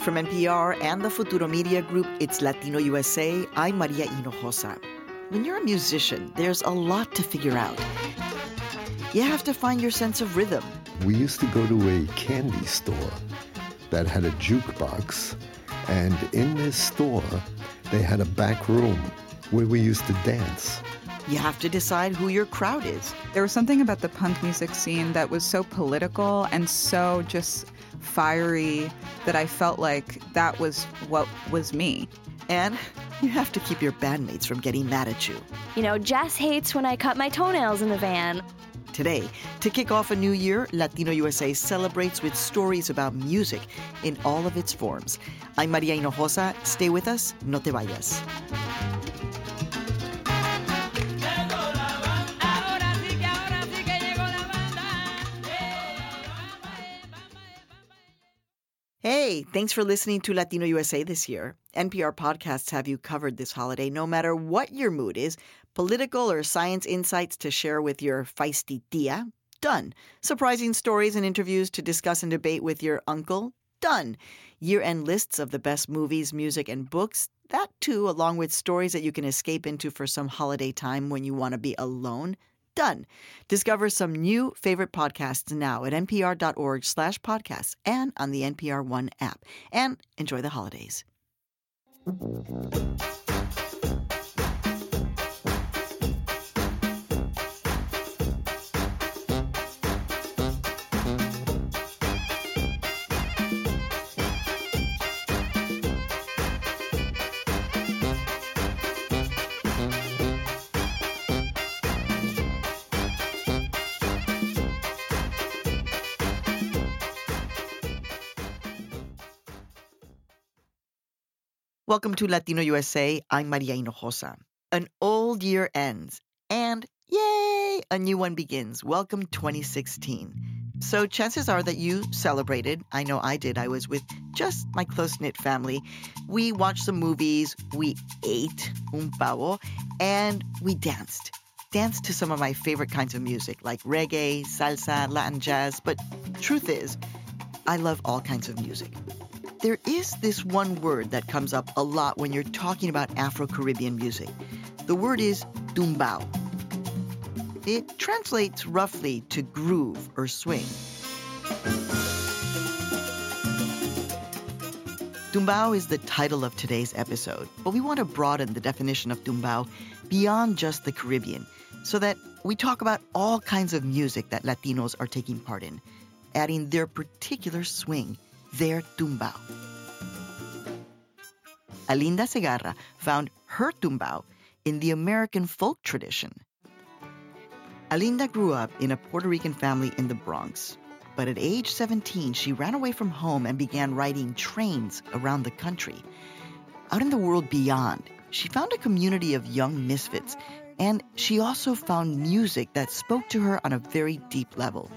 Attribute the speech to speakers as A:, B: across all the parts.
A: From NPR and the Futuro Media Group, it's Latino USA. I'm Maria Hinojosa. When you're a musician, there's a lot to figure out. You have to find your sense of rhythm.
B: We used to go to a candy store that had a jukebox, and in this store, they had a back room where we used to dance.
A: You have to decide who your crowd is.
C: There was something about the punk music scene that was so political and so just fiery that I felt like that was what was me.
A: And you have to keep your bandmates from getting mad at you.
D: You know, Jess hates when I cut my toenails in the van.
A: Today, to kick off a new year, Latino USA celebrates with stories about music in all of its forms. I'm Maria Hinojosa. Stay with us. No te vayas. Hey, thanks for listening to Latino USA this year. NPR podcasts have you covered this holiday, no matter what your mood is. Political or science insights to share with your feisty tia? Done. Surprising stories and interviews to discuss and debate with your uncle? Done. Year-end lists of the best movies, music, and books? That too, along with stories that you can escape into for some holiday time when you want to be alone? Done. Discover some new favorite podcasts now at npr.org/podcasts and on the NPR One app. And enjoy the holidays. Welcome to Latino USA. I'm Maria Hinojosa. An old year ends, and yay, a new one begins. Welcome 2016. So chances are that you celebrated. I know I did. I was with just my close-knit family. We watched some movies, we ate un pavo, and we danced. Danced to some of my favorite kinds of music, like reggae, salsa, Latin jazz. But truth is, I love all kinds of music. There is this one word that comes up a lot when you're talking about Afro-Caribbean music. The word is tumbao. It translates roughly to groove or swing. Tumbao is the title of today's episode, but we want to broaden the definition of tumbao beyond just the Caribbean so that we talk about all kinds of music that Latinos are taking part in, adding their particular swing, their tumbao. Alinda Segarra found her tumbao in the American folk tradition. Alinda grew up in a Puerto Rican family in the Bronx, but at age 17, she ran away from home and began riding trains around the country. Out in the world beyond, she found a community of young misfits, and she also found music that spoke to her on a very deep level.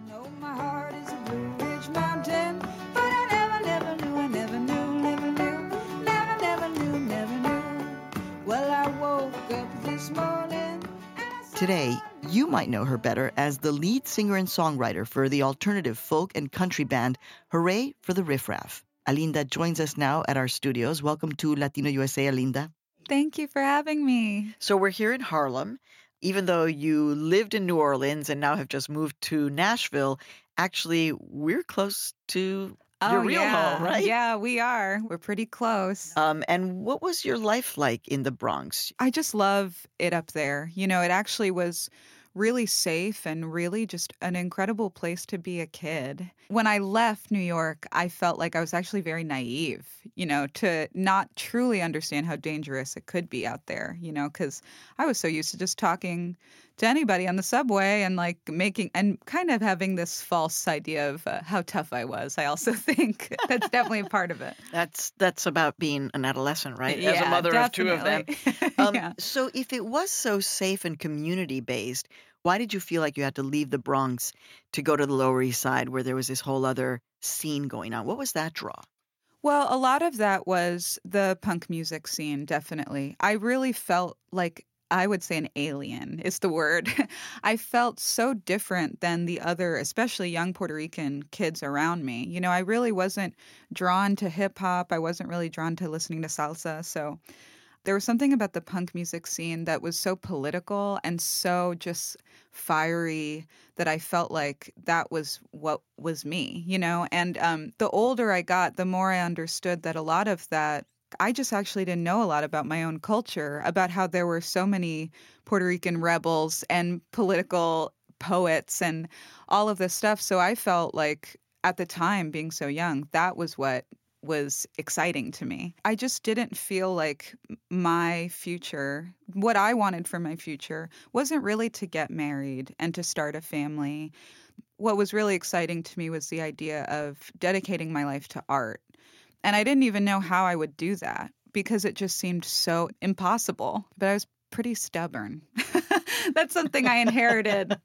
A: Today, you might know her better as the lead singer and songwriter for the alternative folk and country band Hooray for the Riff Raff. Alinda joins us now at our studios. Welcome to Latino USA, Alinda.
C: Thank you for having me.
A: So we're here in Harlem. Even though you lived in New Orleans and now have just moved to Nashville, actually, we're close to your real home, right?
C: Yeah, we are. We're pretty close.
A: And what was your life like in the Bronx?
C: I just love it up there. You know, it actually was really safe and really just an incredible place to be a kid. When I left New York, I felt like I was actually very naive, you know, to not truly understand how dangerous it could be out there, you know, because I was so used to just talking to anybody on the subway and like making and kind of having this false idea of how tough I was. I also think that's definitely a part of it.
A: That's about being an adolescent, right?
C: Yeah,
A: as a mother
C: definitely.
A: of two of them.
C: Yeah.
A: So if it was so safe and community-based, why did you feel like you had to leave the Bronx to go to the Lower East Side where there was this whole other scene going on? What was that draw?
C: Well, a lot of that was the punk music scene, definitely. I really felt like I would say an alien is the word. I felt so different than the other, especially young Puerto Rican kids around me. I really wasn't drawn to hip hop. I wasn't really drawn to listening to salsa. So there was something about the punk music scene that was so political and so just fiery that I felt like that was what was me. And the older I got, the more I understood that a lot of that, I just actually didn't know a lot about my own culture, about how there were so many Puerto Rican rebels and political poets and all of this stuff. So I felt like at the time, being so young, that was what was exciting to me. I just didn't feel like my future, what I wanted for my future, wasn't really to get married and to start a family. What was really exciting to me was the idea of dedicating my life to art. And I didn't even know how I would do that because it just seemed so impossible. But I was pretty stubborn. That's something I inherited.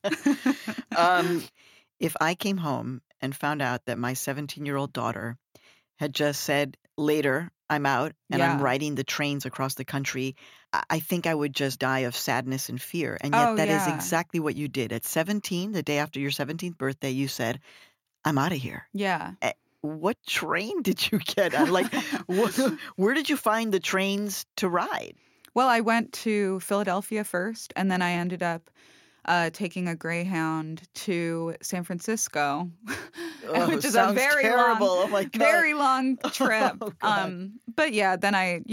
A: If I came home and found out that my 17-year-old daughter had just said, later, I'm out and I'm
C: Yeah.
A: riding the trains across the country, I think I would just die of sadness and fear. And yet
C: Oh,
A: that is
C: yeah.
A: exactly what you did. At 17, the day after your 17th birthday, you said, I'm out of here.
C: Yeah.
A: What train did you get on? Like, where did you find the trains to ride?
C: Well, I went to Philadelphia first, and then I ended up taking a Greyhound to San Francisco, which is a
A: sounds
C: very
A: terrible.
C: long,
A: Oh my God.
C: very long trip.
A: Oh, God.
C: But yeah, then I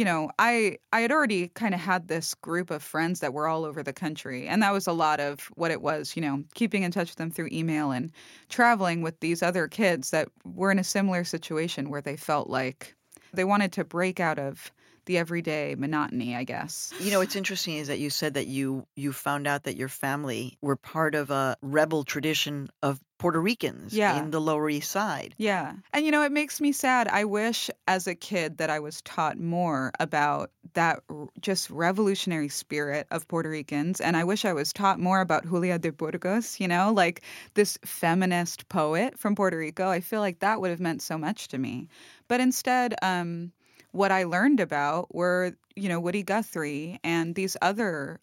C: had already kind of had this group of friends that were all over the country, and that was a lot of what it was. Keeping in touch with them through email and traveling with these other kids that were in a similar situation where they felt like they wanted to break out of the everyday monotony, I guess.
A: What's interesting is that you said that you found out that your family were part of a rebel tradition of Puerto Ricans
C: Yeah.
A: in the Lower East Side.
C: Yeah. And it makes me sad. I wish as a kid that I was taught more about that just revolutionary spirit of Puerto Ricans. And I wish I was taught more about Julia de Burgos, like this feminist poet from Puerto Rico. I feel like that would have meant so much to me. But instead, what I learned about were, Woody Guthrie and these other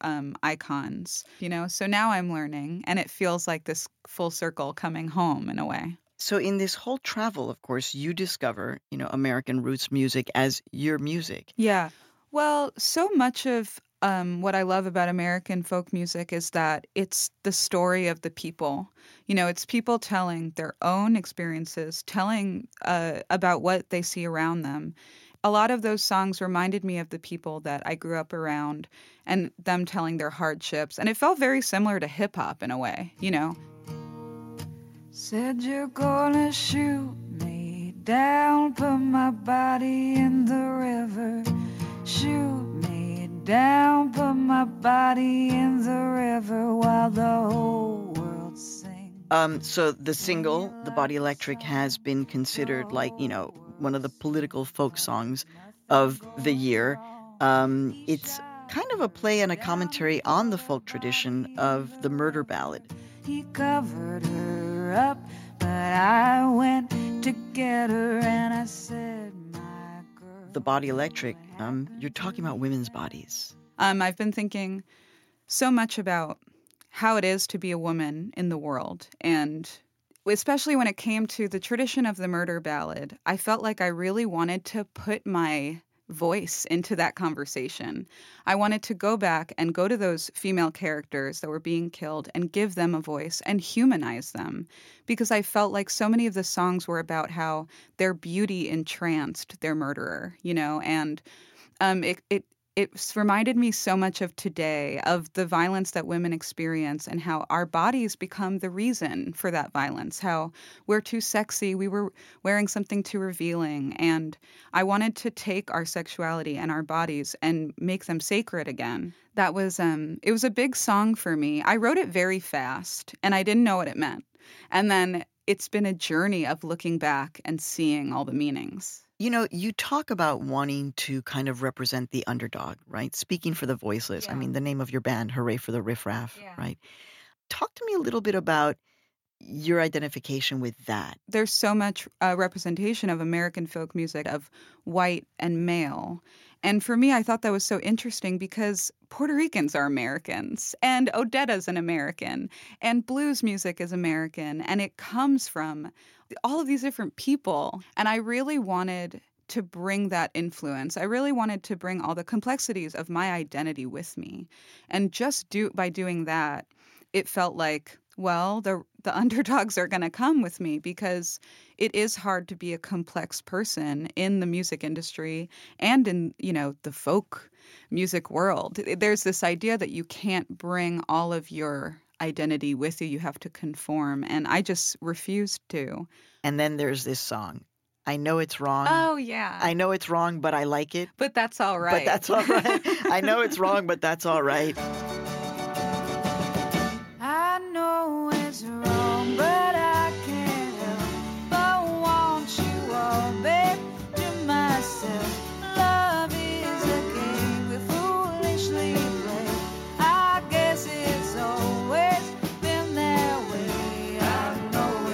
C: icons, So now I'm learning, and it feels like this full circle coming home in a way.
A: So in this whole travel, of course, you discover, American roots music as your music.
C: Yeah. Well, so much of what I love about American folk music is that it's the story of the people. It's people telling their own experiences, telling about what they see around them. A lot of those songs reminded me of the people that I grew up around and them telling their hardships. And it felt very similar to hip hop in a way, Said you're gonna shoot me down, put my body in the river. Shoot me down, put my body in the river while the whole world sings.
A: So the single, The Body Electric, has been considered like, one of the political folk songs of the year. It's kind of a play and a commentary on the folk tradition of the murder ballad.
C: He covered her up, but I went to get her and I said, my girl.
A: The Body Electric, you're talking about women's bodies.
C: I've been thinking so much about how it is to be a woman in the world, and especially when it came to the tradition of the murder ballad, I felt like I really wanted to put my voice into that conversation. I wanted to go back and go to those female characters that were being killed and give them a voice and humanize them, because I felt like so many of the songs were about how their beauty entranced their murderer, and it reminded me so much of today, of the violence that women experience and how our bodies become the reason for that violence, how we're too sexy, we were wearing something too revealing. And I wanted to take our sexuality and our bodies and make them sacred again. That was, it was a big song for me. I wrote it very fast and I didn't know what it meant. And then it's been a journey of looking back and seeing all the meanings.
A: You talk about wanting to kind of represent the underdog, right? Speaking for the voiceless. I
C: Yeah.
A: mean, the name of your band, Hooray for the Riff Raff,
C: Yeah.
A: right? Talk to me a little bit about your identification with that?
C: There's so much representation of American folk music, of white and male. And for me, I thought that was so interesting because Puerto Ricans are Americans, and Odetta's an American, and blues music is American, and it comes from all of these different people. And I really wanted to bring that influence. I really wanted to bring all the complexities of my identity with me. And just by doing that, it felt like, well, the underdogs are going to come with me, because it is hard to be a complex person in the music industry and in, the folk music world. There's this idea that you can't bring all of your identity with you. You have to conform. And I just refused to.
A: And then there's this song. I know it's wrong.
C: Oh, yeah.
A: I know it's wrong, but I like it.
C: But that's all right.
A: But that's all right. I know it's wrong, but that's all right.
E: I know it's wrong, but I can't help but want you all, babe, to myself. Love is a game we foolishly play. I guess it's always been that way. I know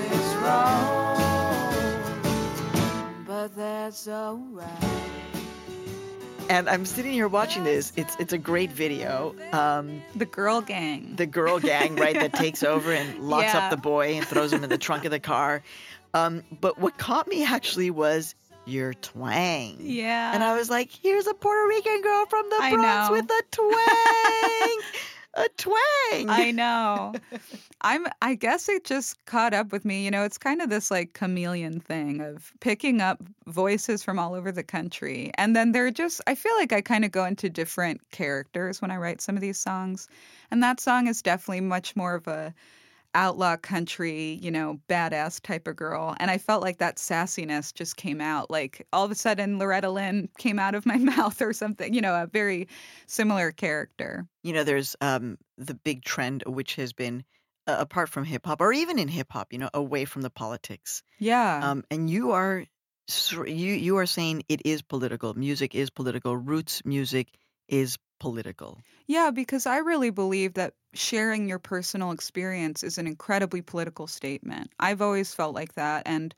E: it's wrong, but that's all right.
A: And I'm sitting here watching this. It's a great video.
C: The girl gang.
A: The girl gang, right, that takes over and locks up the boy and throws him in the trunk of the car. But what caught me actually was your twang.
C: Yeah.
A: And I was like, here's a Puerto Rican girl from the Bronx with a twang. A twang.
C: I know. I guess it just caught up with me. It's kind of this like chameleon thing of picking up voices from all over the country. And then I feel like I kind of go into different characters when I write some of these songs. And that song is definitely much more of a outlaw country, badass type of girl. And I felt like that sassiness just came out. Like all of a sudden Loretta Lynn came out of my mouth or something, a very similar character.
A: There's the big trend, which has been apart from hip hop, or even in hip hop, away from the politics.
C: Yeah.
A: And you are saying it is political. Music is political. Roots music is political.
C: Yeah, because I really believe that sharing your personal experience is an incredibly political statement. I've always felt like that, and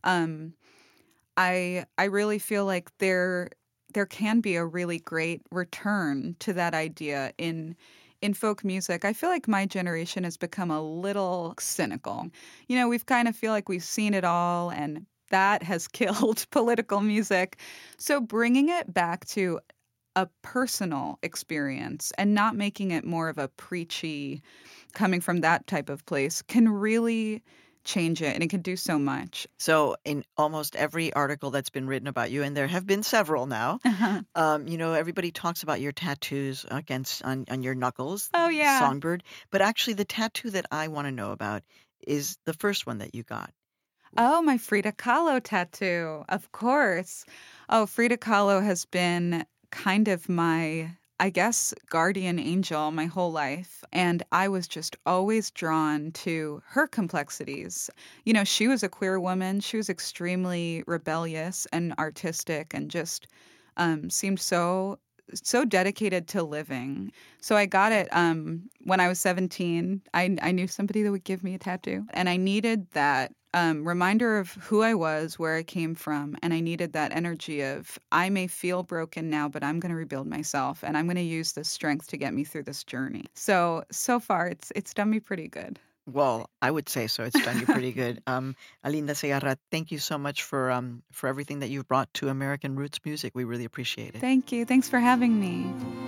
C: I really feel like there can be a really great return to that idea in folk music. I feel like my generation has become a little cynical. We've kind of feel like we've seen it all, and that has killed political music. So bringing it back to a personal experience and not making it more of a preachy, coming from that type of place, can really change it, and it can do so much.
A: So in almost every article that's been written about you, and there have been several now, everybody talks about your tattoos on your knuckles.
C: Oh, yeah.
A: Songbird. But actually the tattoo that I want to know about is the first one that you got.
C: Oh, my Frida Kahlo tattoo. Of course. Oh, Frida Kahlo has been kind of my, I guess, guardian angel my whole life. And I was just always drawn to her complexities. She was a queer woman. She was extremely rebellious and artistic, and just seemed so dedicated to living. So I got it when I was 17. I knew somebody that would give me a tattoo, and I needed that reminder of who I was, where I came from, and I needed that energy of, I may feel broken now, but I'm going to rebuild myself, and I'm going to use this strength to get me through this journey. So far, it's done me pretty good.
A: Well, I would say so. It's done you pretty good. Alinda Segarra, thank you so much for everything that you've brought to American Roots music. We really appreciate it.
C: Thank you. Thanks for having me.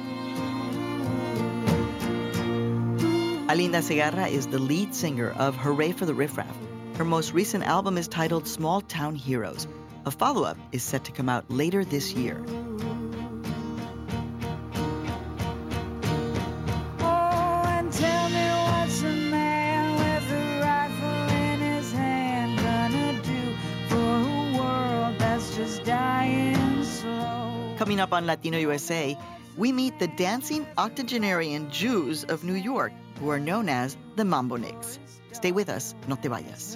A: Alinda Segarra is the lead singer of Hooray for the Riff Raff. Her most recent album is titled Small Town Heroes. A follow-up is set to come out later this year. Coming up on Latino USA, we meet the dancing octogenarian Jews of New York, who are known as the Mambo Nicks. Stay with us, no te vayas.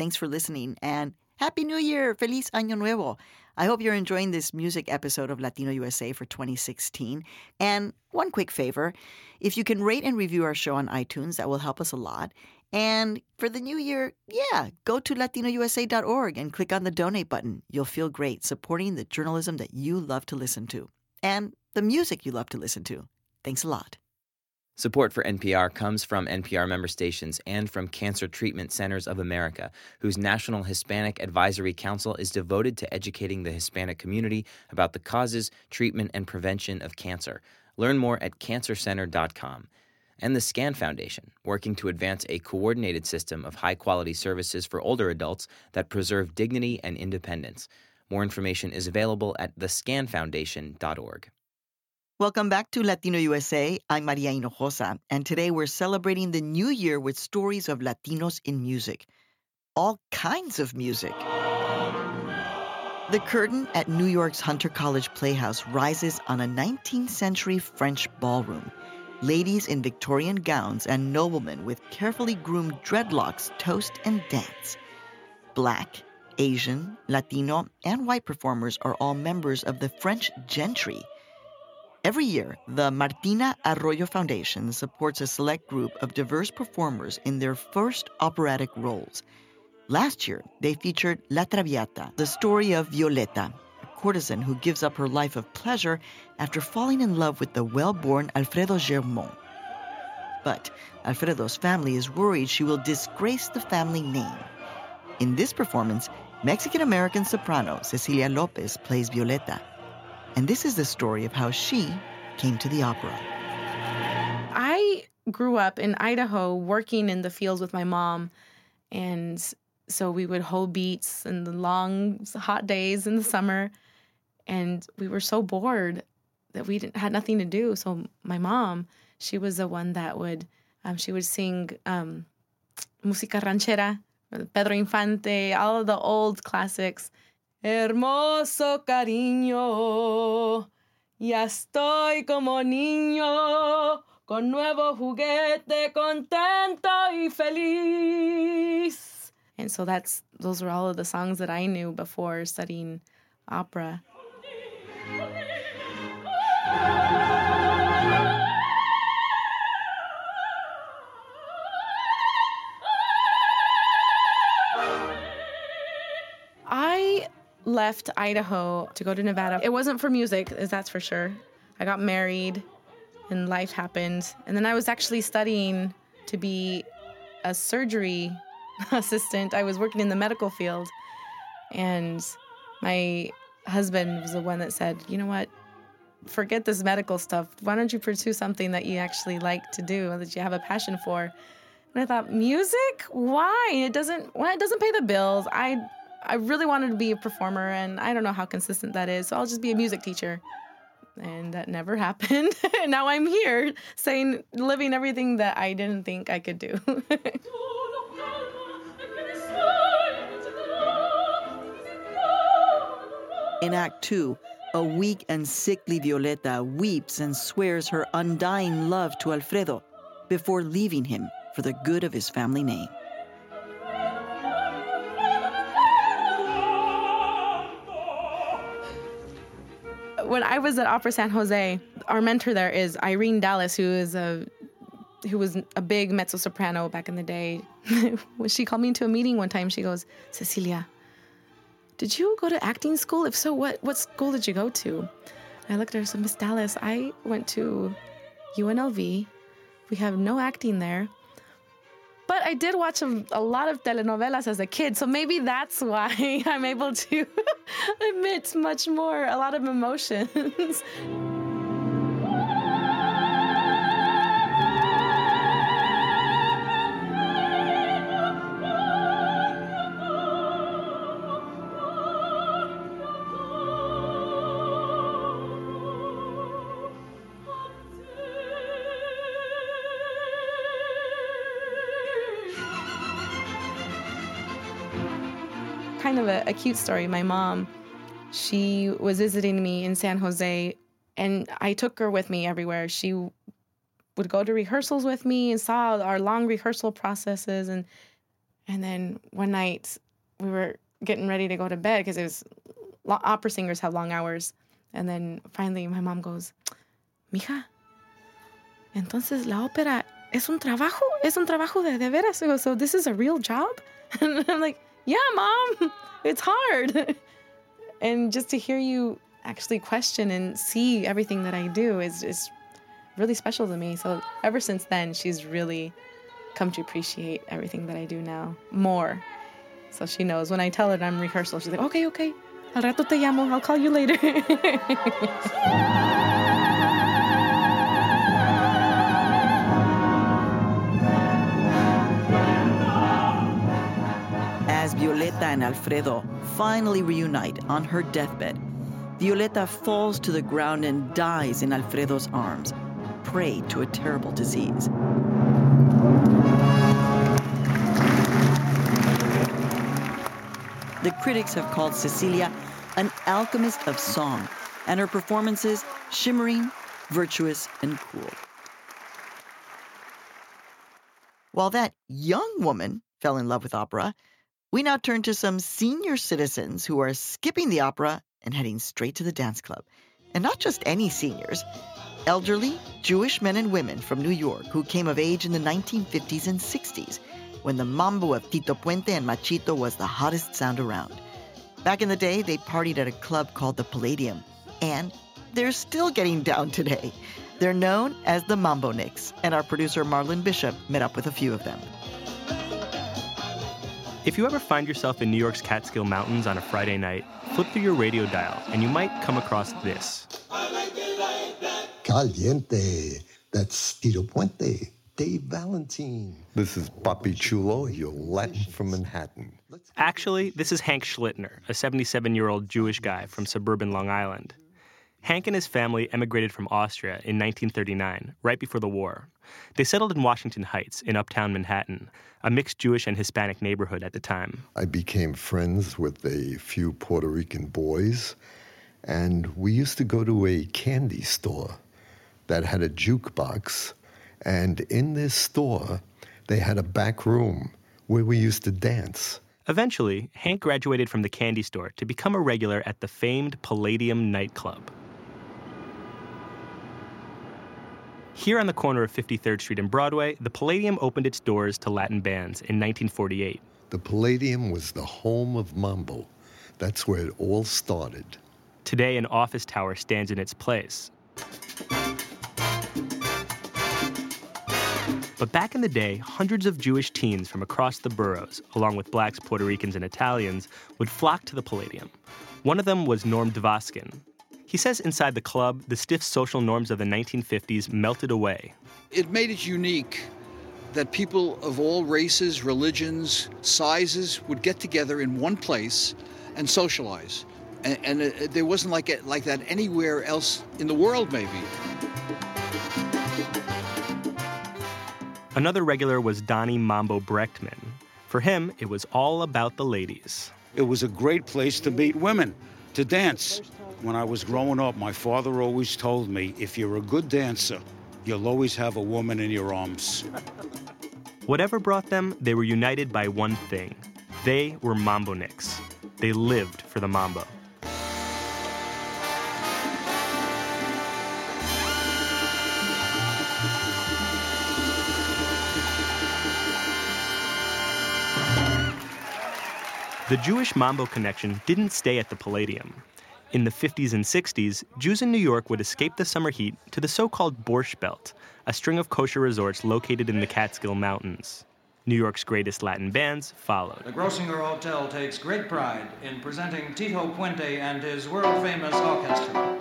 A: Thanks for listening, and Happy New Year! Feliz Año Nuevo! I hope you're enjoying this music episode of Latino USA for 2016. And one quick favor, if you can rate and review our show on iTunes, that will help us a lot. And for the new year, go to latinousa.org and click on the donate button. You'll feel great supporting the journalism that you love to listen to and the music you love to listen to. Thanks a lot.
F: Support for NPR comes from NPR member stations and from Cancer Treatment Centers of America, whose National Hispanic Advisory Council is devoted to educating the Hispanic community about the causes, treatment, and prevention of cancer. Learn more at cancercenter.com. And the SCAN Foundation, working to advance a coordinated system of high-quality services for older adults that preserve dignity and independence. More information is available at thescanfoundation.org.
A: Welcome back to Latino USA. I'm Maria Hinojosa, and today we're celebrating the new year with stories of Latinos in music. All kinds of music. The curtain at New York's Hunter College Playhouse rises on a 19th century French ballroom. Ladies in Victorian gowns and noblemen with carefully groomed dreadlocks toast and dance. Black, Asian, Latino, and white performers are all members of the French gentry. Every year, the Martina Arroyo Foundation supports a select group of diverse performers in their first operatic roles. Last year, they featured La Traviata, the story of Violeta, a courtesan who gives up her life of pleasure after falling in love with the well-born Alfredo Germont. But Alfredo's family is worried she will disgrace the family name. In this performance, Mexican-American soprano Cecilia Lopez plays Violeta. And this is the story of how she came to the opera.
G: I grew up in Idaho working in the fields with my mom. And so we would hold beats in the long, hot days in the summer. And we were so bored that we had nothing to do. So my mom, she was the one that would, she would sing música ranchera, Pedro Infante, all of the old classics. Hermoso cariño, ya estoy como niño, con nuevo juguete, contento y feliz. And so those were all of the songs that I knew before studying opera. I left Idaho to go to Nevada. It wasn't for music, that's for sure. I got married and life happened. And then I was actually studying to be a surgery assistant. I was working in the medical field. And my husband was the one that said, you know what, forget this medical stuff. Why don't you pursue something that you actually like to do, that you have a passion for? And I thought, music? Why? It doesn't pay the bills. I really wanted to be a performer, and I don't know how consistent that is, so I'll just be a music teacher. And that never happened. And now I'm here living everything that I didn't think I could do.
A: In Act 2, a weak and sickly Violeta weeps and swears her undying love to Alfredo before leaving him for the good of his family name.
G: When I was at Opera San Jose, our mentor there is Irene Dallas, who was a big mezzo-soprano back in the day. When she called me into a meeting one time, she goes, Cecilia, did you go to acting school? If so, what school did you go to? And I looked at her and said, Miss Dallas, I went to UNLV. We have no acting there. But I did watch a lot of telenovelas as a kid, so maybe that's why I'm able to emit a lot of emotions. Kind of a cute story. My mom, she was visiting me in San Jose, and I took her with me everywhere. She would go to rehearsals with me and saw our long rehearsal processes, and And then one night we were getting ready to go to bed because it was opera singers have long hours. And then finally my mom goes, "Mija, entonces la ópera es un trabajo de veras. So this is a real job?" And I'm like, "Yeah, Mom, it's hard." And just to hear you actually question and see everything that I do is really special to me. So ever since then, she's really come to appreciate everything that I do now more. So she knows when I tell her that I'm rehearsal, she's like, okay, al rato te llamo, I'll call you later.
A: As Violeta and Alfredo finally reunite on her deathbed, Violeta falls to the ground and dies in Alfredo's arms, prey to a terrible disease. The critics have called Cecilia an alchemist of song, and her performances shimmering, virtuous, and cool. While that young woman fell in love with opera, we now turn to some senior citizens who are skipping the opera and heading straight to the dance club. And not just any seniors, elderly Jewish men and women from New York who came of age in the 1950s and 60s, when the mambo of Tito Puente and Machito was the hottest sound around. Back in the day, they partied at a club called the Palladium, and they're still getting down today. They're known as the Mambo Nicks, and our producer Marlon Bishop met up with a few of them.
H: If you ever find yourself in New York's Catskill Mountains on a Friday night, flip through your radio dial and you might come across this.
B: Caliente. That's Tito Puente. Dave Valentine. This is Papi Chulo, your Latin from Manhattan.
H: Actually, this is Hank Schlittner, a 77-year-old Jewish guy from suburban Long Island. Hank and his family emigrated from Austria in 1939, right before the war. They settled in Washington Heights in uptown Manhattan, a mixed Jewish and Hispanic neighborhood at the time.
B: I became friends with a few Puerto Rican boys, and we used to go to a candy store that had a jukebox. And in this store, they had a back room where we used to dance.
H: Eventually, Hank graduated from the candy store to become a regular at the famed Palladium nightclub. Here on the corner of 53rd Street and Broadway, the Palladium opened its doors to Latin bands in 1948.
B: The Palladium was the home of mambo. That's where it all started.
H: Today, an office tower stands in its place. But back in the day, hundreds of Jewish teens from across the boroughs, along with blacks, Puerto Ricans, and Italians, would flock to the Palladium. One of them was Norm Dvoskin. He says inside the club, the stiff social norms of the 1950s melted away.
I: It made it unique that people of all races, religions, sizes would get together in one place and socialize. And there wasn't like that anywhere else in the world, maybe.
H: Another regular was Donnie Mambo Brechtman. For him, it was all about the ladies.
J: It was a great place to meet women, to dance. When I was growing up, my father always told me, if you're a good dancer, you'll always have a woman in your arms.
H: Whatever brought them, they were united by one thing. They were Mambo Nicks. They lived for the mambo. The Jewish mambo connection didn't stay at the Palladium. In the 50s and 60s, Jews in New York would escape the summer heat to the so-called Borscht Belt, a string of kosher resorts located in the Catskill Mountains. New York's greatest Latin bands followed.
K: The Grossinger Hotel takes great pride in presenting Tito Puente and his world-famous orchestra.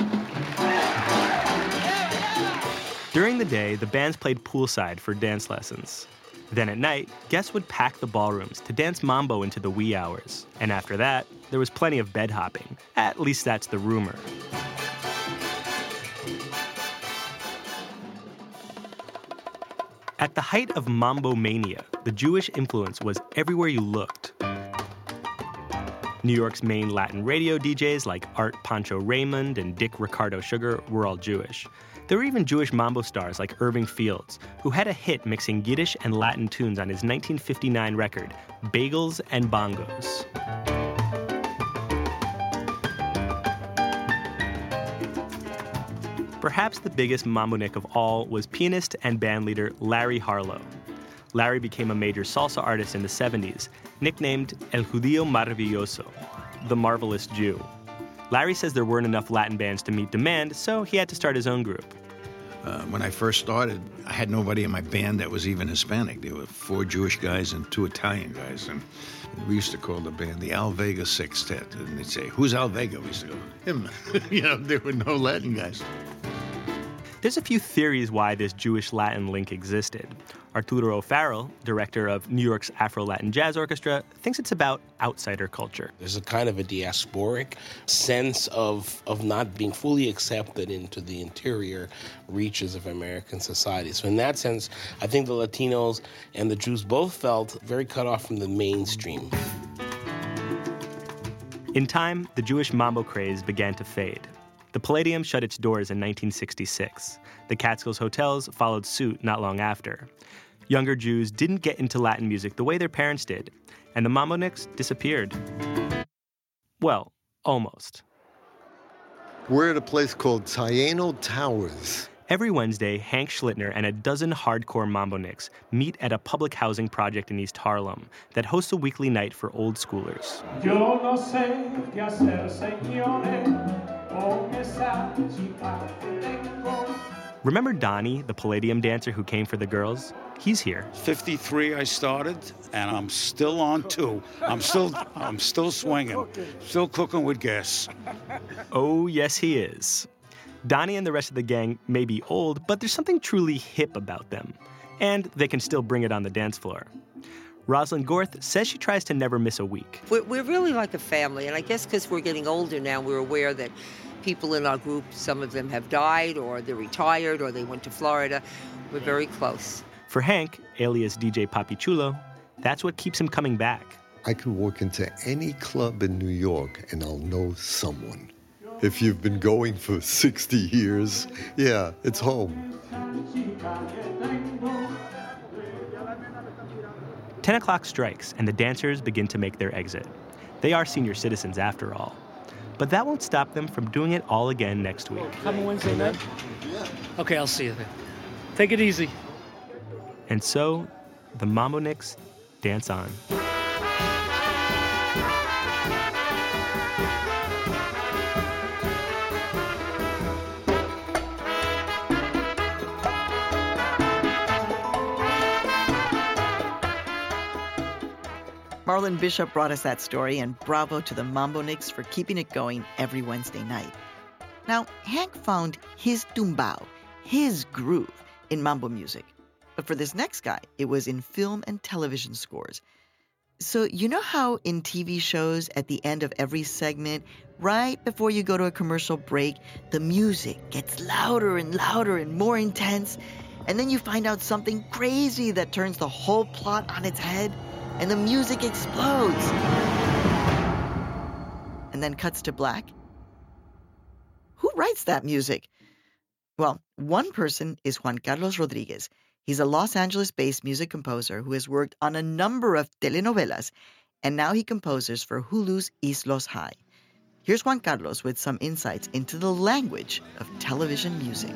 H: During the day, the bands played poolside for dance lessons. Then at night, guests would pack the ballrooms to dance mambo into the wee hours. And after that, there was plenty of bed hopping. At least that's the rumor. At the height of mambo mania, the Jewish influence was everywhere you looked. New York's main Latin radio DJs like Art Pancho Raymond and Dick Ricardo Sugar were all Jewish. There were even Jewish mambo stars like Irving Fields, who had a hit mixing Yiddish and Latin tunes on his 1959 record, Bagels and Bongos. Perhaps the biggest mambo-nick of all was pianist and bandleader Larry Harlow. Larry became a major salsa artist in the 70s, nicknamed El Judío Maravilloso, the Marvelous Jew. Larry says there weren't enough Latin bands to meet demand, so he had to start his own group.
L: When I first started, I had nobody in my band that was even Hispanic. There were 4 Jewish guys and 2 Italian guys, and we used to call the band the Al Vega Sextet. And they'd say, "Who's Al Vega?" We used to go, "Him." There were no Latin guys.
H: There's a few theories why this Jewish-Latin link existed. Arturo O'Farrell, director of New York's Afro-Latin Jazz Orchestra, thinks it's about outsider culture.
M: There's a kind of a diasporic sense of not being fully accepted into the interior reaches of American society. So in that sense, I think the Latinos and the Jews both felt very cut off from the mainstream.
H: In time, the Jewish mambo craze began to fade. The Palladium shut its doors in 1966. The Catskills hotels followed suit not long after. Younger Jews didn't get into Latin music the way their parents did, and the mambo-nicks disappeared. Well, almost.
B: We're at a place called Taino Towers.
H: Every Wednesday, Hank Schlittner and a dozen hardcore mambo-nicks meet at a public housing project in East Harlem that hosts a weekly night for old schoolers.
N: Yo no sé qué hacer, señores.
H: Remember Donnie, the Palladium dancer who came for the girls? He's here.
J: 53 I started, and I'm still on 2. I'm still swinging, still cooking with gas.
H: Oh, yes, he is. Donnie and the rest of the gang may be old, but there's something truly hip about them. And they can still bring it on the dance floor. Rosalind Gorth says she tries to never miss a week.
O: We're really like a family, and I guess because we're getting older now, we're aware that people in our group, some of them have died, or they're retired, or they went to Florida. We're very close.
H: For Hank, alias DJ Papi Chulo, that's what keeps him coming back.
B: I could walk into any club in New York and I'll know someone. If you've been going for 60 years, yeah, it's home.
H: 10 o'clock strikes, and the dancers begin to make their exit. They are senior citizens, after all. But that won't stop them from doing it all again next week.
N: Come Wednesday night? Yeah. Okay, I'll see you then. Take it easy.
H: And so, the mambo-nicks dance on.
A: Marlon Bishop brought us that story, and bravo to the mambo-nicks for keeping it going every Wednesday night. Now, Hank found his tumbao, his groove, in mambo music. But for this next guy, it was in film and television scores. So you know how in TV shows at the end of every segment, right before you go to a commercial break, the music gets louder and louder and more intense, and then you find out something crazy that turns the whole plot on its head? And the music explodes. And then cuts to black. Who writes that music? Well, one person is Juan Carlos Rodriguez. He's a Los Angeles-based music composer who has worked on a number of telenovelas, and now he composes for Hulu's Islos High. Here's Juan Carlos with some insights into the language of television music.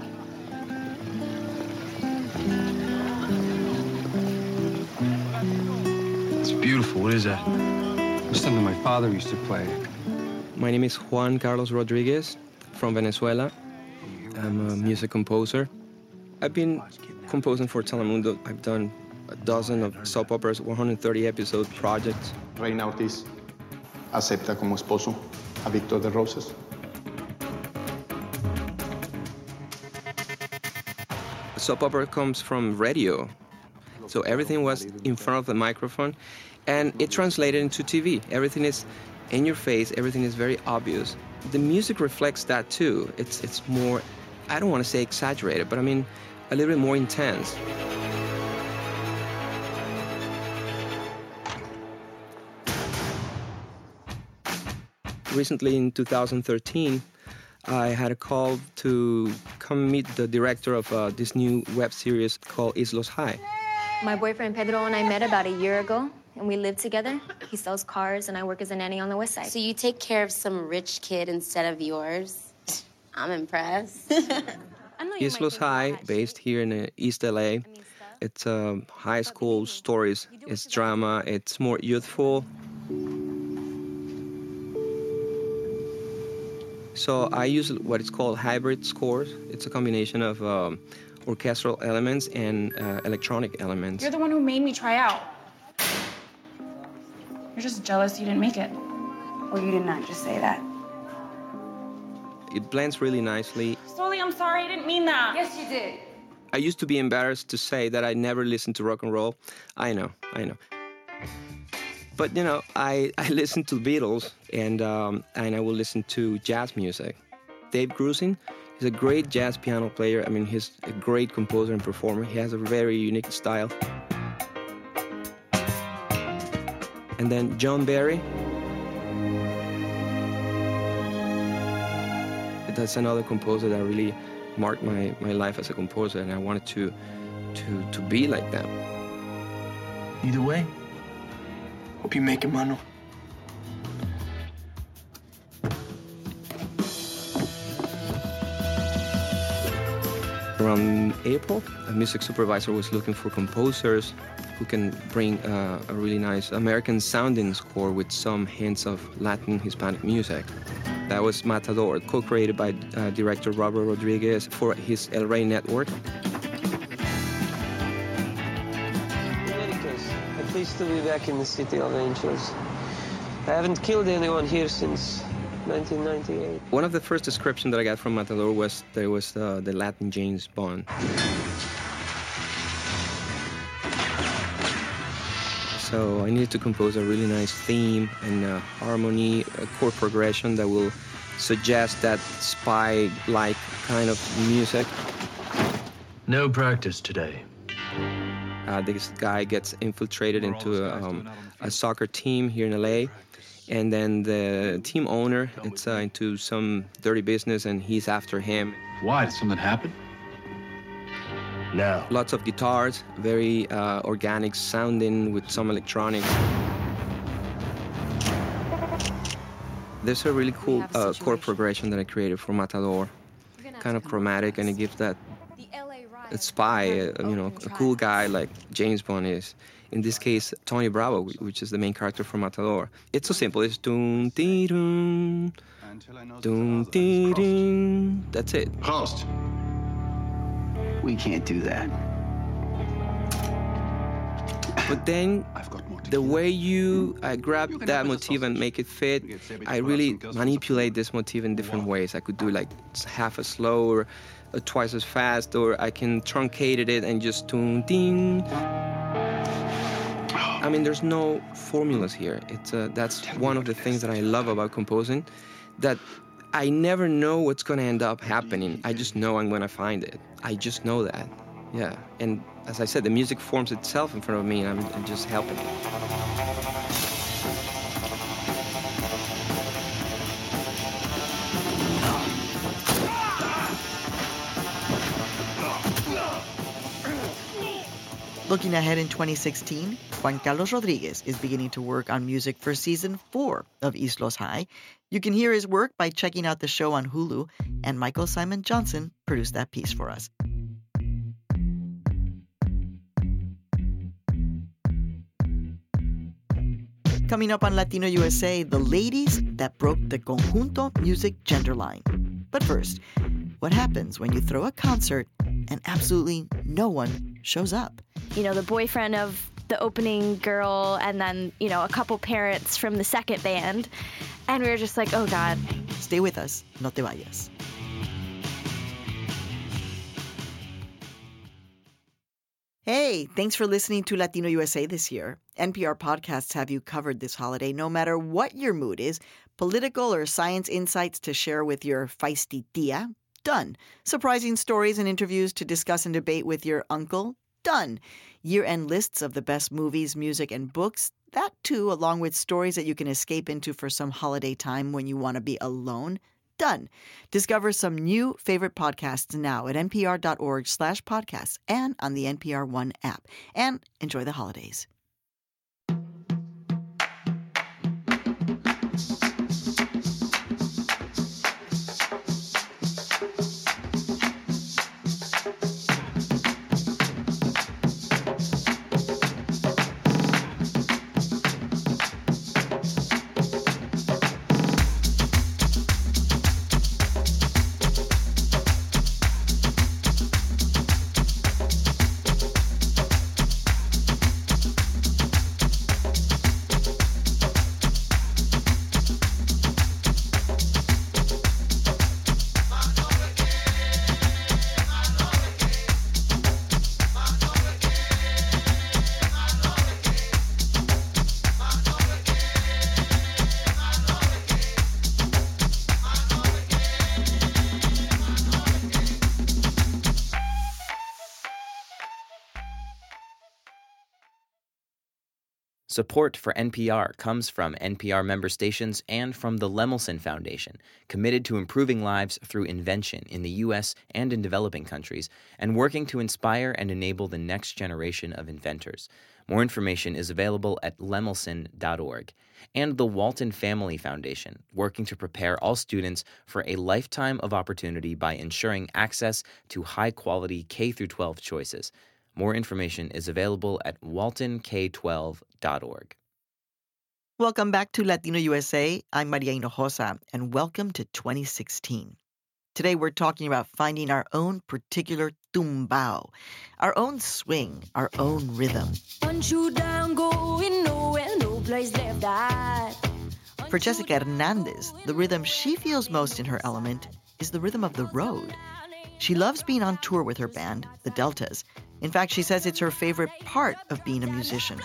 P: Beautiful. What is that? It's something my father used to play.
Q: My name is Juan Carlos Rodriguez from Venezuela. I'm a music composer. I've been composing for Telemundo. I've done a dozen of soap operas, 130-episode projects.
P: Reina Ortiz acepta como esposo a Víctor de Rosas.
Q: Soap opera comes from radio. So everything was in front of the microphone, and it translated into TV. Everything is in your face. Everything is very obvious. The music reflects that too. It's more, I don't want to say exaggerated, but I mean a little bit more intense. recently in 2013, I had a call to come meet the director of this new web series called Islos High.
R: My boyfriend Pedro and I met about a year ago, and we live together. He sells cars, and I work as a nanny on the west side.
S: So you take care of some rich kid instead of yours? I'm impressed.
Q: Islos High, based here in East LA. It's high school stories. It's drama. It's more youthful. So I use what is called hybrid scores. It's a combination of orchestral elements and electronic elements.
T: You're the one who made me try out. You're just jealous you didn't make it.
U: Or you did not just say that.
Q: It blends really nicely.
T: Stoli, I'm sorry, I didn't mean that.
U: Yes, you did.
Q: I used to be embarrassed to say that I never listened to rock and roll. I know. But, you know, I listen to the Beatles, and I will listen to jazz music. Dave Grusin is a great jazz piano player. I mean, he's a great composer and performer. He has a very unique style. And then John Barry. That's another composer that really marked my life as a composer, and I wanted to be like them.
V: Either way, hope you make it, mano.
Q: Around April, a music supervisor was looking for composers who can bring a really nice American-sounding score with some hints of Latin Hispanic music. That was Matador, co-created by director Robert Rodriguez for his El Rey network.
W: Americans, I'm pleased to be back in the City of Angels. I haven't killed anyone here since 1998.
Q: One of the first descriptions that I got from Matador was there was the Latin James Bond. So I needed to compose a really nice theme and harmony, a chord progression that will suggest that spy-like kind of music.
V: No practice today.
Q: This guy gets infiltrated into a soccer team here in LA, and then the team owner gets into some dirty business, and he's after him.
V: Why? Did something happen? No.
Q: Lots of guitars, very organic sounding with some electronics. There's a really cool chord progression that I created for Matador, kind of chromatic, and it gives that spy, a cool guy like James Bond is. In this case, Tony Bravo, which is the main character for Matador. It's so simple. It's dun dee dun, dun dee dun. That's it.
V: Host. We can't do that.
Q: But then, the way you grab that motif and make it fit, I really manipulate this motif in different ways. I could do like half as slow or twice as fast, or I can truncate it and just tune ding. I mean, there's no formulas here. That's one of the things that I love about composing, that I never know what's going to end up happening. I just know I'm going to find it. I just know that. Yeah. And as I said, the music forms itself in front of me, and I'm just helping it.
A: Looking ahead in 2016, Juan Carlos Rodriguez is beginning to work on music for Season 4 of Islos High. You can hear his work by checking out the show on Hulu, and Michael Simon Johnson produced that piece for us. Coming up on Latino USA, the ladies that broke the Conjunto music gender line. But first, what happens when you throw a concert and absolutely no one shows up?
D: You know, the boyfriend of the opening girl and then, a couple parents from the second band. And we were just like, oh, God.
A: Stay with us. No te vayas. Hey, thanks for listening to Latino USA this year. NPR podcasts have you covered this holiday, no matter what your mood is. Political or science insights to share with your feisty tia? Done. Surprising stories and interviews to discuss and debate with your uncle? Done. Year-end lists of the best movies, music, and books? That too, along with stories that you can escape into for some holiday time when you want to be alone. Done. Discover some new favorite podcasts now at npr.org/podcasts and on the NPR One app. And enjoy the holidays.
C: Support for NPR comes from NPR member stations and from the Lemelson Foundation, committed to improving lives through invention in the U.S. and in developing countries, and working to inspire and enable the next generation of inventors. More information is available at lemelson.org. And the Walton Family Foundation, working to prepare all students for a lifetime of opportunity by ensuring access to high-quality K-12 choices. More information is available at waltonk12.org.
A: Welcome back to Latino USA. I'm Maria Hinojosa, and welcome to 2016. Today we're talking about finding our own particular tumbao, our own swing, our own rhythm. For Jessica Hernandez, the rhythm she feels most in her element is the rhythm of the road. She loves being on tour with her band, the Deltas. In fact, she says it's her favorite part of being a musician.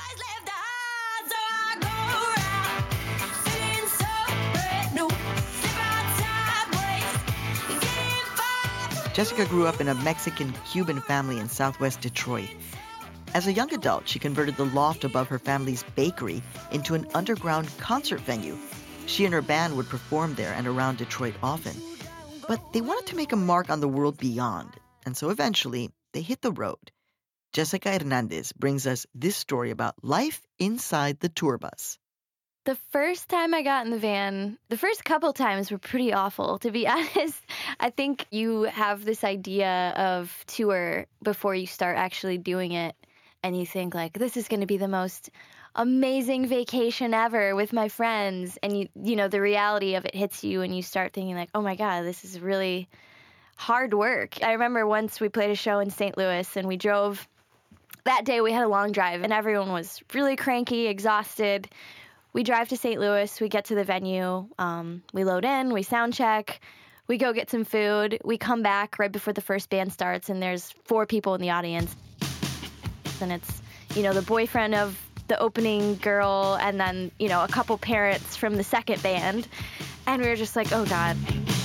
A: Jessica grew up in a Mexican-Cuban family in southwest Detroit. As a young adult, she converted the loft above her family's bakery into an underground concert venue. She and her band would perform there and around Detroit often. But they wanted to make a mark on the world beyond, and so eventually they hit the road. Jessica Hernandez brings us this story about life inside the tour bus.
D: The first time I got in the van, the first couple times were pretty awful, to be honest. I think you have this idea of tour before you start actually doing it, and you think, like, this is going to be the most amazing vacation ever with my friends. And, you know, the reality of it hits you, and you start thinking, like, oh, my God, this is really hard work. I remember once we played a show in St. Louis, and we drove. That day we had a long drive, and everyone was really cranky, exhausted. We drive to St. Louis. We get to the venue. We load in. We sound check. We go get some food. We come back right before the first band starts, and there's 4 people in the audience. And it's, you know, the boyfriend of the opening girl and then, you know, a couple parents from the second band. And we were just like, oh, God.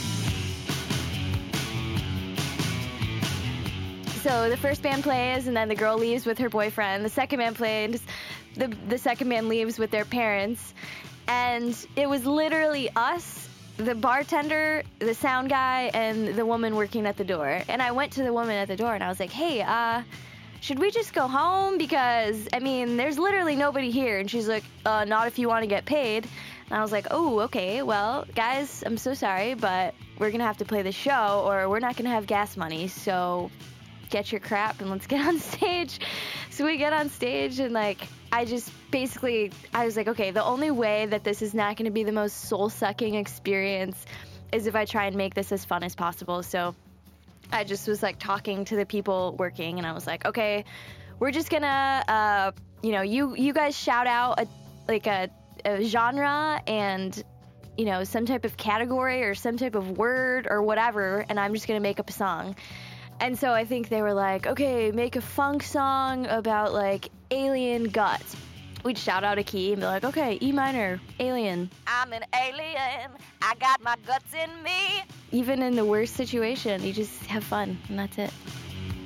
D: So the first band plays, and then the girl leaves with her boyfriend. The second band plays. The second band leaves with their parents. And it was literally us, the bartender, the sound guy, and the woman working at the door. And I went to the woman at the door, and I was like, hey, should we just go home? Because, I mean, there's literally nobody here. And she's like, not if you want to get paid. And I was like, oh, okay, well, guys, I'm so sorry, but we're going to have to play the show, or we're not going to have gas money. So get your crap and let's get on stage. So we get on stage, and, like, I was like, okay, the only way that this is not going to be the most soul-sucking experience is if I try and make this as fun as possible. So I just was, like, talking to the people working, and I was like, okay, we're just gonna, you guys shout out a genre and, you know, some type of category or some type of word or whatever, and I'm just gonna make up a song. And so I think they were like, okay, make a funk song about, like, alien guts. We'd shout out a key and be like, okay, E minor, alien. I'm an alien, I got my guts in me. Even in the worst situation, you just have fun, and that's it.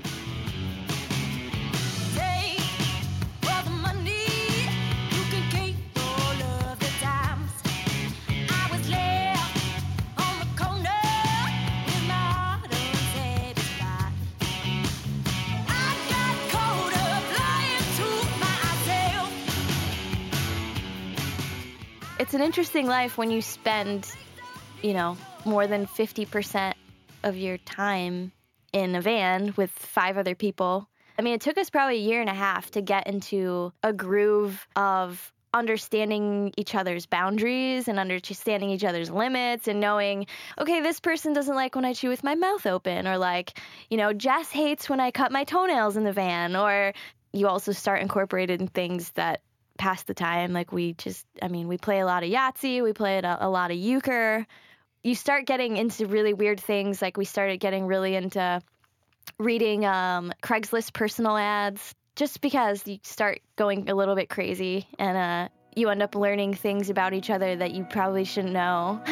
D: Take all the money, you can It's an interesting life when you spend, more than 50% of your time in a van with 5 other people. I mean, it took us probably a year and a half to get into a groove of understanding each other's boundaries and understanding each other's limits and knowing, okay, this person doesn't like when I chew with my mouth open, or Jess hates when I cut my toenails in the van. Or you also start incorporating things that pass the time. Like we play a lot of Yahtzee, we play a lot of euchre. You start getting into really weird things. Like we started getting really into reading Craigslist personal ads, just because you start going a little bit crazy and you end up learning things about each other that you probably shouldn't know.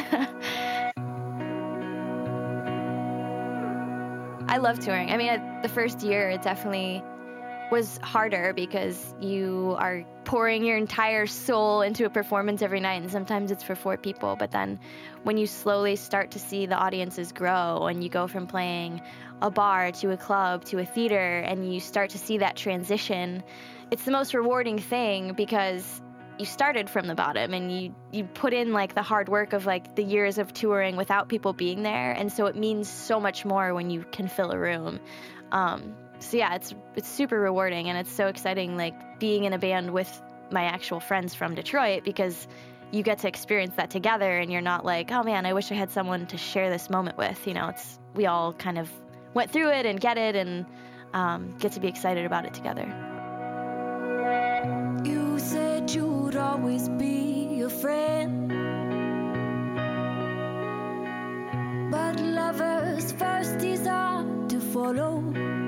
D: I love touring. I mean, the first year it definitely was harder because you are pouring your entire soul into a performance every night, and sometimes it's for 4 people. But then when you slowly start to see the audiences grow and you go from playing a bar to a club to a theater and you start to see that transition, it's the most rewarding thing because you started from the bottom and you put in the hard work of the years of touring without people being there. And so it means so much more when you can fill a room. So yeah, it's super rewarding, and it's so exciting, being in a band with my actual friends from Detroit, because you get to experience that together, and you're not like, oh man, I wish I had someone to share this moment with. We all kind of went through it and get it, and get to be excited about it together.
E: You said you'd always be a friend, but lovers first is hard to follow.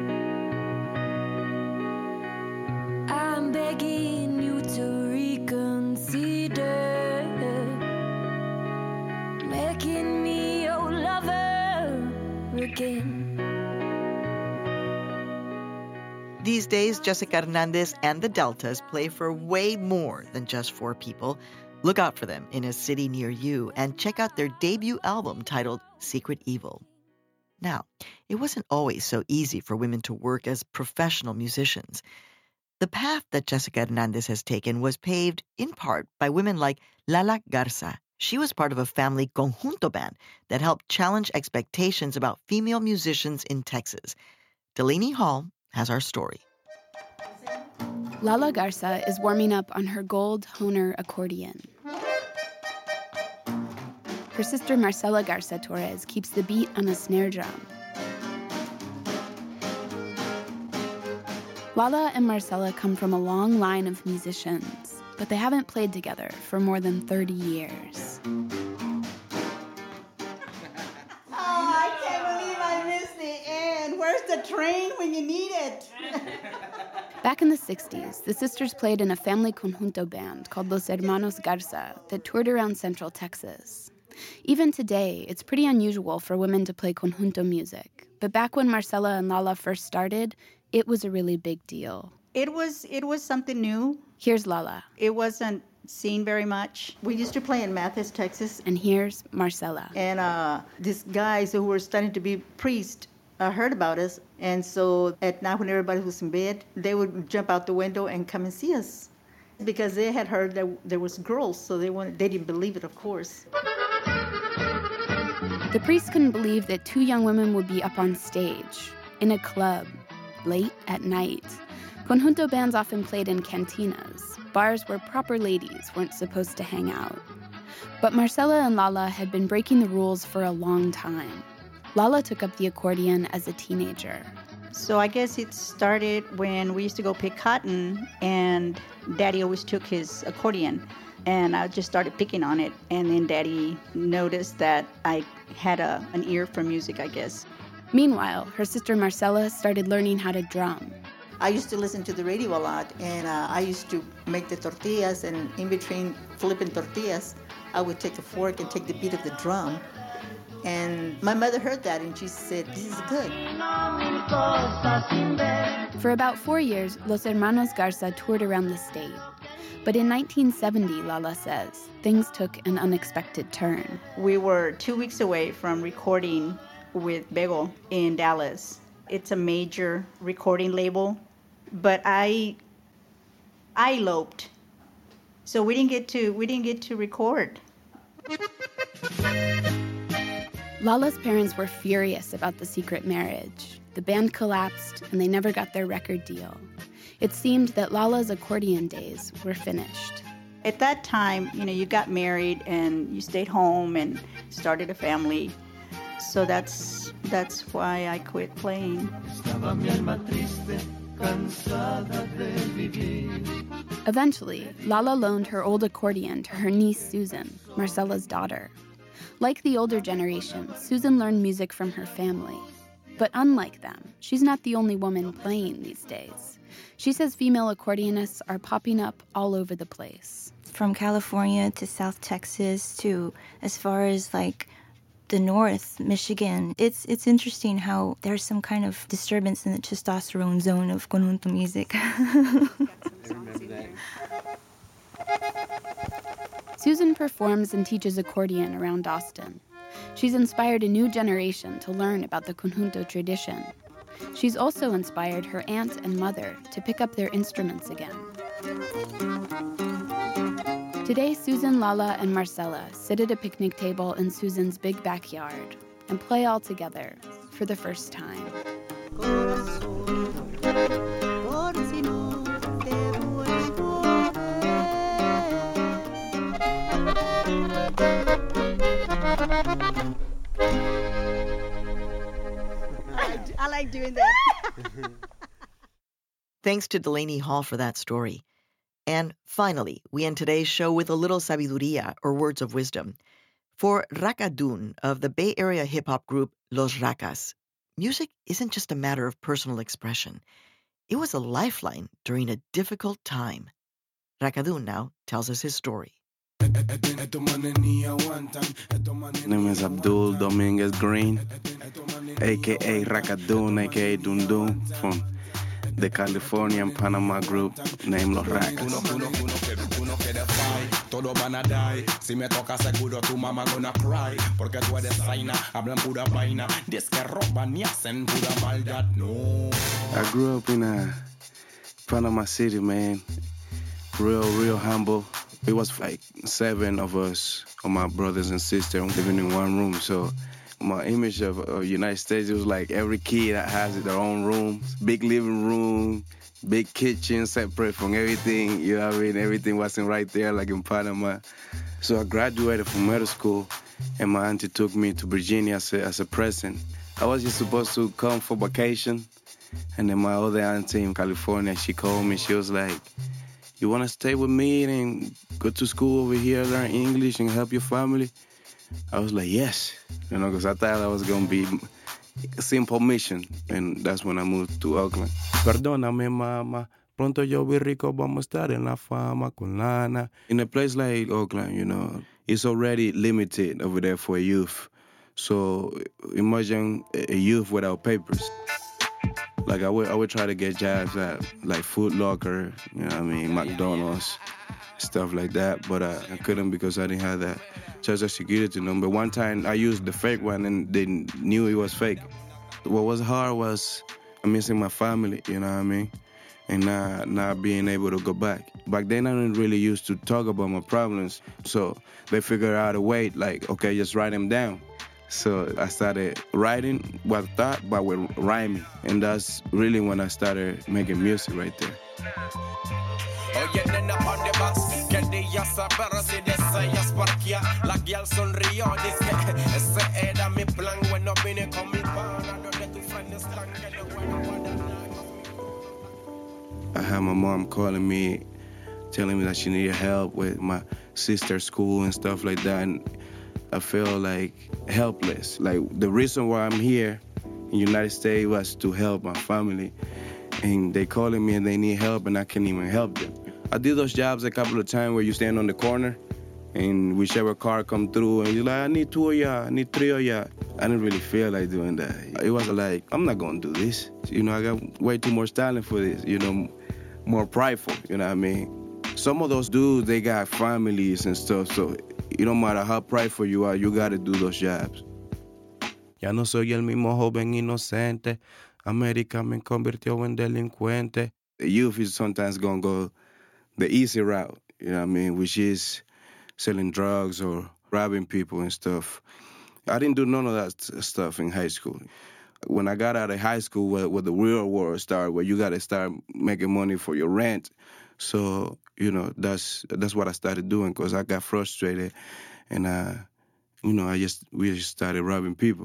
E: I'm begging you to reconsider making me your lover again.
A: These days, Jessica Hernandez and the Deltas play for way more than just 4 people. Look out for them in a city near you and check out their debut album titled Secret Evil. Now, it wasn't always so easy for women to work as professional musicians. The path that Jessica Hernandez has taken was paved in part by women like Lala Garza. She was part of a family conjunto band that helped challenge expectations about female musicians in Texas. Delaney Hall has our story.
F: Lala Garza is warming up on her gold Hohner accordion. Her sister Marcela Garza Torres keeps the beat on a snare drum. Lala and Marcela come from a long line of musicians, but they haven't played together for more than 30 years.
G: Oh, I can't believe I missed the end. Where's the train when you need it?
F: Back in the 60s, the sisters played in a family conjunto band called Los Hermanos Garza that toured around Central Texas. Even today, it's pretty unusual for women to play conjunto music, but back when Marcela and Lala first started, it was a really big deal.
G: It was something new.
F: Here's Lala.
G: It wasn't seen very much. We used to play in Mathis, Texas.
F: And here's Marcela.
G: And these guys who were studying to be priests heard about us. And so at night when everybody was in bed, they would jump out the window and come and see us. Because they had heard that there was girls, so they didn't believe it, of course.
F: The priests couldn't believe that 2 young women would be up on stage, in a club, late at night. Conjunto bands often played in cantinas, bars where proper ladies weren't supposed to hang out. But Marcela and Lala had been breaking the rules for a long time. Lala took up the accordion as a teenager.
G: So I guess it started when we used to go pick cotton, and Daddy always took his accordion, and I just started picking on it. And then Daddy noticed that I had an ear for music, I guess.
F: Meanwhile, her sister Marcela started learning how to drum.
G: I used to listen to the radio a lot, and I used to make the tortillas, and in between flipping tortillas, I would take a fork and take the beat of the drum. And my mother heard that, and she said, "This is good."
F: For about 4 years, Los Hermanos Garza toured around the state. But in 1970, Lala says, things took an unexpected turn.
G: We were 2 weeks away from recording with Bego in Dallas. It's a major recording label, but I eloped. So we didn't get to record.
F: Lala's parents were furious about the secret marriage. The band collapsed, and they never got their record deal. It seemed that Lala's accordion days were finished.
G: At that time, you got married and you stayed home and started a family. So that's why I quit playing.
F: Eventually, Lala loaned her old accordion to her niece Susan, Marcela's daughter. Like the older generation, Susan learned music from her family. But unlike them, she's not the only woman playing these days. She says female accordionists are popping up all over the place.
I: From California to South Texas to as far as like the North, Michigan. It's interesting how there's some kind of disturbance in the testosterone zone of conjunto music.
F: Susan performs and teaches accordion around Austin. She's inspired a new generation to learn about the conjunto tradition. She's also inspired her aunt and mother to pick up their instruments again. Today, Susan, Lala, and Marcela sit at a picnic table in Susan's big backyard and play all together for the first time.
G: I like doing that.
A: Thanks to Delaney Hall for that story. And finally, we end today's show with a little sabiduría, or words of wisdom. For Rakadun of the Bay Area hip-hop group Los Rakas, music isn't just a matter of personal expression. It was a lifeline during a difficult time. Rakadun now tells us his story.
K: My name is Abdul Dominguez Green, a.k.a. Rakadun, a.k.a. Dundun, from the Californian Panama group named Los Rakas.
L: Todos van a die. Si me toca seguro tu mamá gonna cry. Porque tú eres zaina, hablan pura vaina. Diez que roban y hacen pura maldad. No.
K: I grew up in Panama City, man. Real humble. It was like 7 of us, of my brothers and sisters, living in one room. So my image of United States, it was like every kid that has their own room, big living room, big kitchen, separate from everything, you know what I mean? Everything wasn't right there like in Panama. So I graduated from middle school, and my auntie took me to Virginia as a present. I was just supposed to come for vacation, and then my other auntie in California, she called me, she was like, you want to stay with me and go to school over here, learn English and help your family? I was like, yes, because I thought I was going to be a simple mission. And that's when I moved to Oakland. Perdóname, mama. Pronto yo vi rico, vamos a estar en la fama con lana. In a place like Oakland, it's already limited over there for youth. So imagine a youth without papers. Like I would try to get jobs at like Foot Locker, McDonald's, stuff like that. But I couldn't because I didn't have that social security number. One time I used the fake one and they knew it was fake. What was hard was missing my family, and not being able to go back. Back then I didn't really used to talk about my problems. So they figured out a way, like, okay, just write them down. So I started writing what I thought, but with rhyming. And that's really when I started making music right there.
L: Oye, nena, pon the box, que día saber si deseas parquear. La guial sonrió, dice, ese era mi plan. Bueno, vine con mi pana, donde tus friends están, que lo bueno.
K: I had my mom calling me, telling me that she needed help with my sister's school and stuff like that. And I feel like helpless. Like the reason why I'm here in the United States was to help my family. And they calling me and they need help and I can't even help them. I did those jobs a couple of times where you stand on the corner and whichever car come through and you're like, I need 2 of y'all, I need 3 of y'all. I didn't really feel like doing that. It was like, I'm not gonna do this. I got way too much talent for this, more prideful, Some of those dudes, they got families and stuff, so it don't matter how prideful you are, you gotta do those jobs. Ya no soy el mismo joven inocente. América me convirtió en delincuente. The youth is sometimes gonna go the easy route, you know what I mean, which is selling drugs or robbing people and stuff. I didn't do none of that stuff in high school. When I got out of high school, where the real world started, where you got to start making money for your rent. So, that's what I started doing because I got frustrated, and we just started robbing people.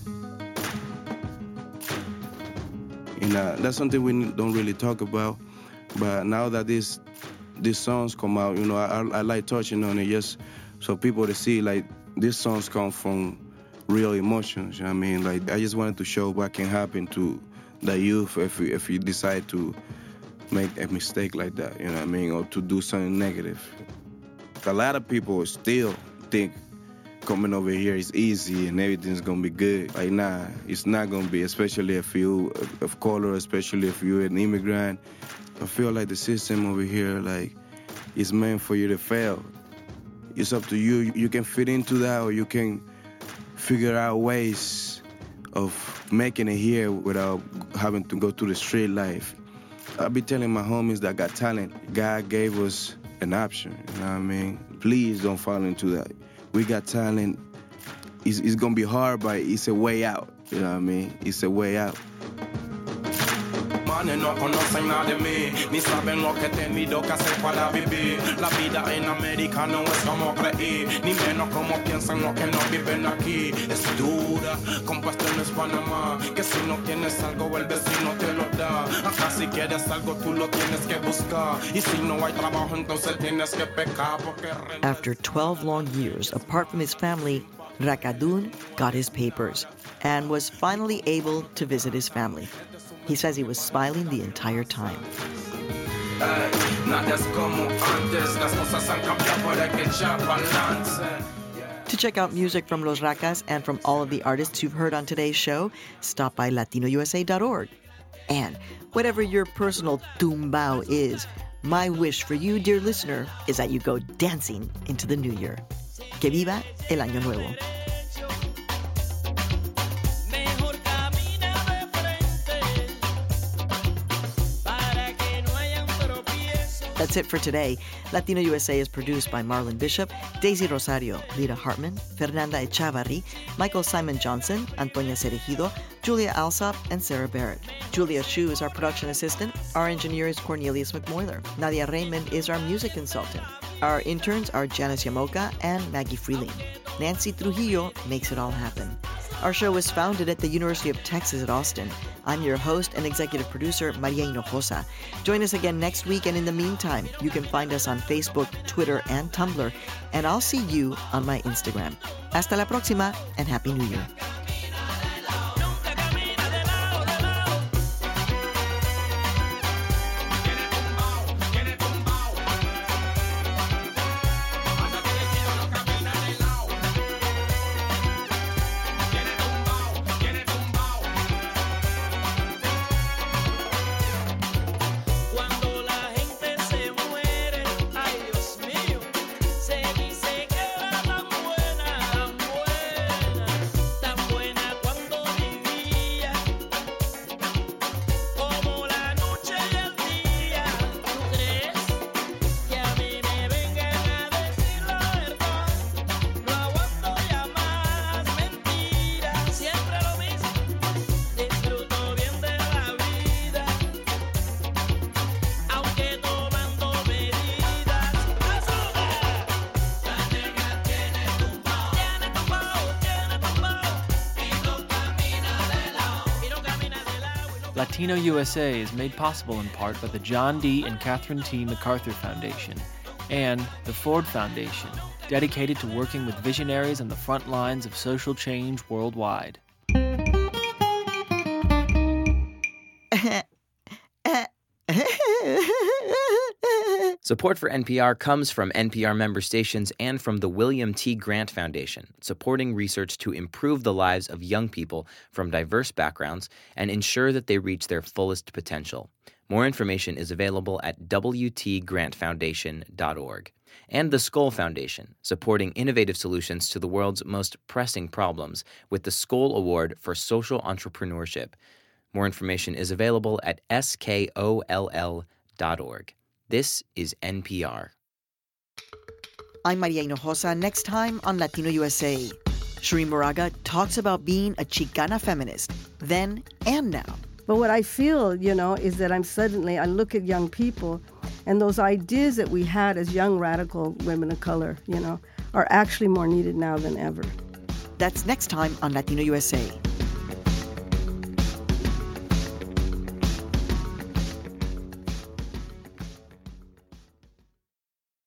K: And that's something we don't really talk about. But now that these songs come out, I like touching on it just so people to see like these songs come from real emotions. You know what I mean? Like I just wanted to show what can happen to the youth if you decide to make a mistake like that. You know what I mean? Or to do something negative. A lot of people still think coming over here is easy and everything's gonna be good. Like, nah, it's not gonna be, especially if you of color, especially if you're an immigrant. I feel like the system over here, like, is meant for you to fail. It's up to you. You can fit into that, or you can figure out ways of making it here without having to go through the street life. I be telling my homies that got talent, God gave us an option, you know what I mean? Please don't fall into that. We got talent. It's gonna be hard, but it's a way out, you know what I mean? It's a way out.
L: No conocen nada de mí, ni saben lo que he tenido que hacer para vivir. La vida en América no es como creí, ni menos como piensan los que no viven aquí. Es dura, compuesto no es Panamá, que si no tienes algo el vecino te lo da. Acá si quieres algo tú lo tienes que buscar, y si no hay trabajo entonces tienes que pecar.
A: After 12 long years apart from his family, Rakadun got his papers and was finally able to visit his family. He says he was smiling the entire time. To check out music from Los Racas and from all of the artists you've heard on today's show, stop by LatinoUSA.org. And whatever your personal tumbao is, my wish for you, dear listener, is that you go dancing into the new year. Que viva el año nuevo. That's it for today. Latino USA is produced by Marlon Bishop, Daisy Rosario, Lita Hartman, Fernanda Echavarri, Michael Simon Johnson, Antonia Cerejido, Julia Alsop, and Sarah Barrett. Julia Chu is our production assistant. Our engineer is Cornelius McMoyler. Nadia Raymond is our music consultant. Our interns are Janice Yamoka and Maggie Freeling. Nancy Trujillo makes it all happen. Our show was founded at the University of Texas at Austin. I'm your host and executive producer, Maria Hinojosa. Join us again next week, and in the meantime, you can find us on Facebook, Twitter, and Tumblr, and I'll see you on my Instagram. Hasta la próxima, and Happy New Year.
J: Latino USA is made possible in part by the John D. and Catherine T. MacArthur Foundation and the Ford Foundation, dedicated to working with visionaries on the front lines of social change worldwide.
C: Support for NPR comes from NPR member stations and from the William T. Grant Foundation, supporting research to improve the lives of young people from diverse backgrounds and ensure that they reach their fullest potential. More information is available at wtgrantfoundation.org. And the Skoll Foundation, supporting innovative solutions to the world's most pressing problems with the Skoll Award for Social Entrepreneurship. More information is available at skoll.org. This is NPR.
A: I'm Maria Hinojosa. Next time on Latino USA, Shereen Moraga talks about being a Chicana feminist, then and now.
B: But what I feel, is that I look at young people, and those ideas that we had as young radical women of color, are actually more needed now than ever.
A: That's next time on Latino USA.